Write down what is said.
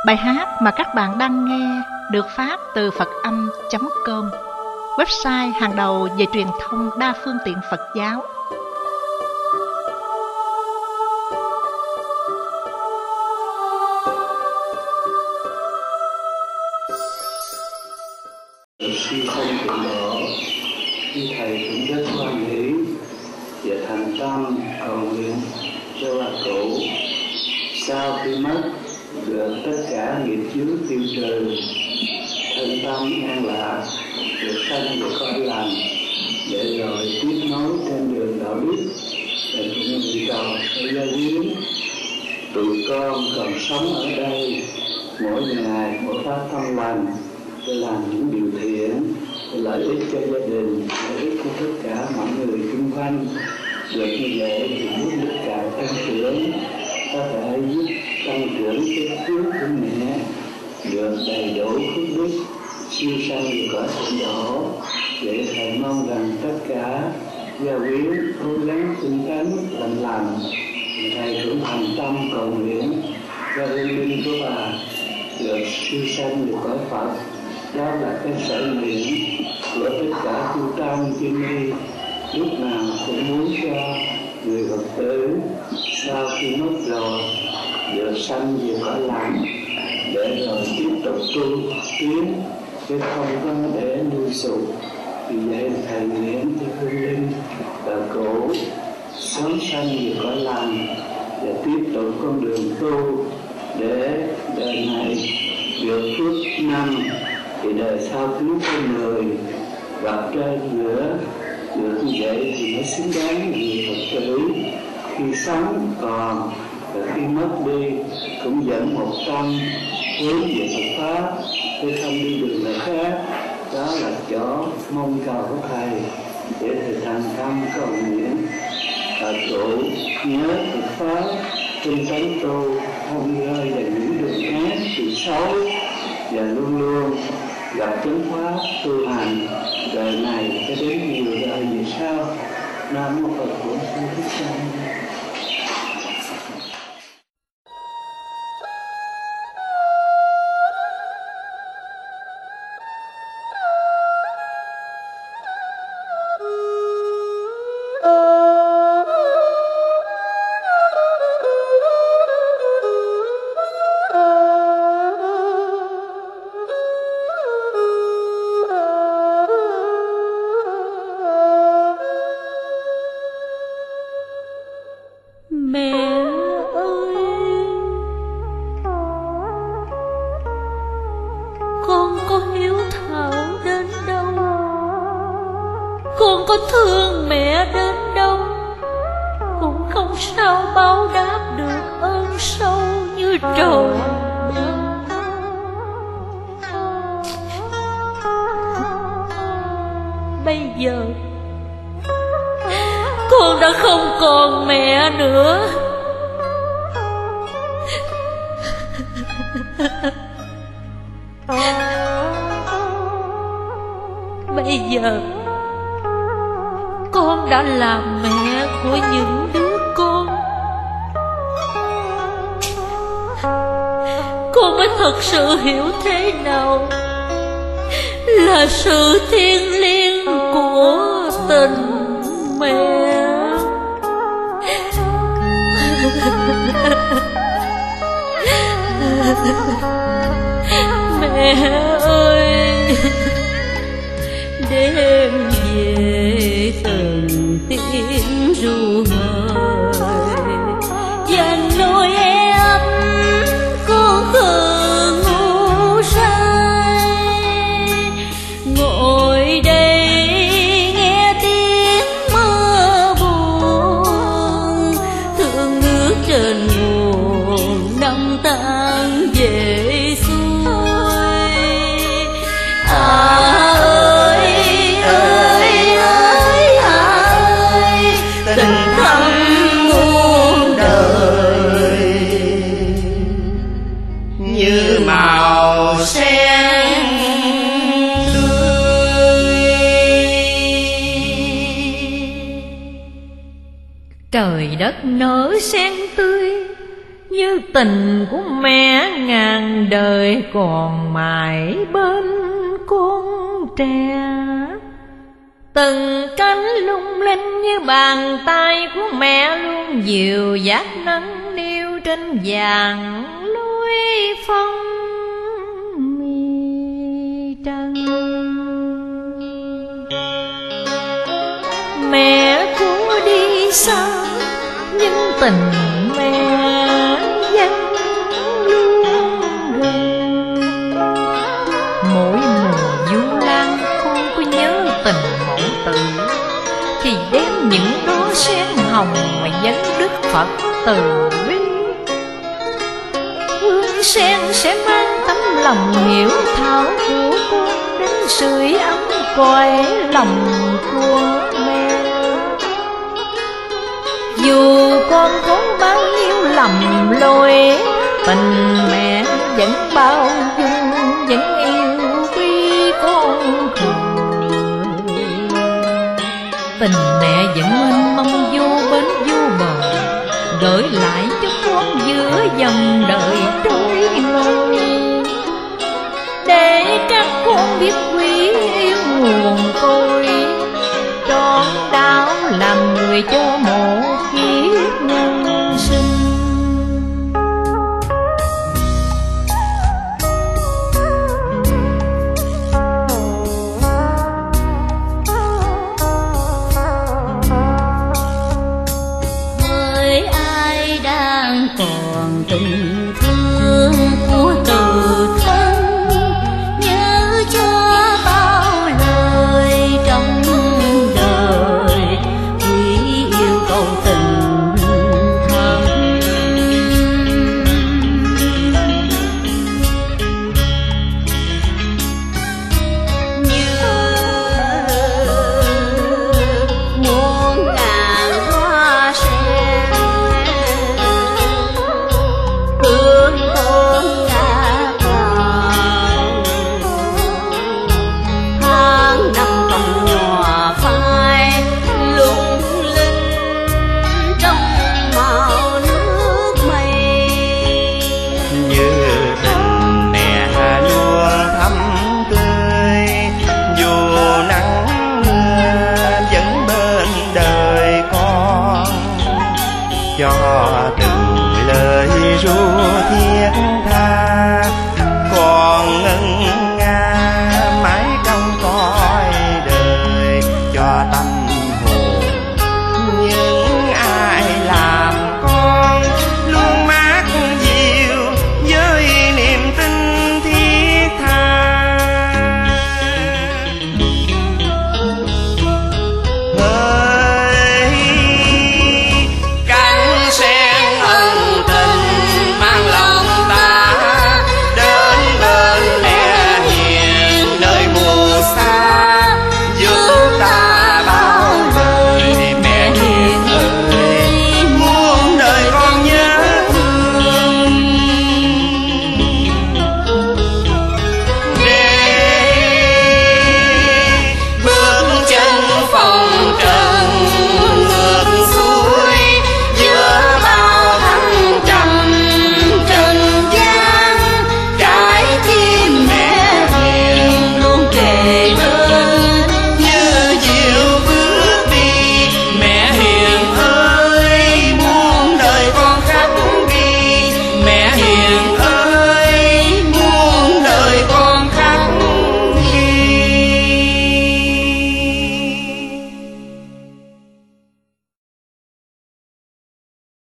Bài hát mà các bạn đang nghe được phát từ Phật-âm.com, website hàng đầu về truyền thông đa phương tiện Phật giáo. Suy không tự đổ, khi thầy cũng rất hoan hỷ và thành tâm cầu nguyện cho bà cụ sau khi mất được tất cả nghiệp chướng tiêu trừ, thân tâm an lạc, được sanh được cõi lành, để rồi tiếp nối trên đường đạo đức. Thầy cũng nguyện cầu cho gia quyến tụi con còn sống ở đây mỗi ngày mỗi pháp tâm lành, để làm những điều thiện, để lợi ích cho gia đình, lợi ích cho tất cả mọi người xung quanh. Được như vậy thì giúp tất cả tăng trưởng, có thể giúp tăng trưởng cái phước của mẹ được đầy đủ phước đức, siêu sanh về cõi tịnh độ. Để thầy mong rằng tất cả gia quyến cố gắng tinh tấn làm lành. Thầy cũng thành tâm cầu nguyện cho hương linh của bà được siêu sanh về cõi Phật. Đó là cái sở nguyện của tất cả chư tăng chư ni, lúc nào cũng muốn cho người Phật tử sau khi mất rồi được sanh về cõi lành, để rồi tiếp tục tu tiến, chứ không có để nuôi sụp. Vì vậy thầy nguyện cho hương linh và cụ sớm sanh về cõi lành và tiếp tục con đường tu, để đời này được phước năm thì đời sau cứu con người gặp trên nữa. Được như vậy thì nó xứng đáng vì Phật tử khi sống còn và khi mất đi cũng dẫn một tâm hướng về Phật pháp, chứ không đi đường nào khác. Đó là chỗ mong cầu của thầy, để thầy thành tâm cầu nguyện và cụ nhớ Phật pháp, tinh tấn tu, không rơi vào những đường ác sự xấu, và luôn luôn gặp chánh pháp tu hành đời này cho đến nhiều đời về sau. Nam mô Phật Bổn Sư Thích Ca Mâu Ni. Bây giờ con đã không còn mẹ nữa. Bây giờ con đã làm mẹ của những đứa con. Con mới thật sự hiểu thế nào là sự thiêng liêng của tình mẹ. Mẹ ơi, đêm về từng tiếng ru hời, dành nỗi ấm cô khờ ngu say. Ngồi đây nghe tiếng mưa buồn, thương nước trên nguồn năm tháng về xuôi. Ơi ơi ơi ơi, tình thâm muôn đời như màu sen tươi. Trời đất nở sen tươi, như tình của mẹ ngàn đời còn mãi bên con trẻ. Từng cánh lung linh như bàn tay của mẹ luôn dịu dắt nâng niu trên vàng lối phong trần. Mẹ của đi xa nhưng tình mẹ vẫn luôn gần. Mỗi mùa du lan con có nhớ tình mẫu tử, thì đem những đóa sen hồng mà dấn Đức Phật từ bi. Hương sen sẽ mang tấm lòng hiểu thấu của con đến sưởi ấm cõi lòng của mẹ. Dù con có bao nhiêu lầm lỗi, tình mẹ vẫn bao dung, vẫn yêu quý con người. Tình mẹ vẫn mênh mông vô bến vô bờ, gửi lại cho con giữa dòng đời trôi nổi. Để các con biết quý yêu nguồn cội, trọn đạo làm người cho một kiếp nhân sinh. Với ai đang còn tình thương của từ thân, nhớ cho bao lời trong đời chỉ yêu cầu tình thầm. Như muôn ngàn hoa sen hương thơm ngát ngào, tháng năm tầm nhòa phai lung linh trong màu nước mây. Như tình mẹ luôn thắm tươi, dù nắng mưa vẫn bên đời con. Cho từng lời ru thiết tha con ngân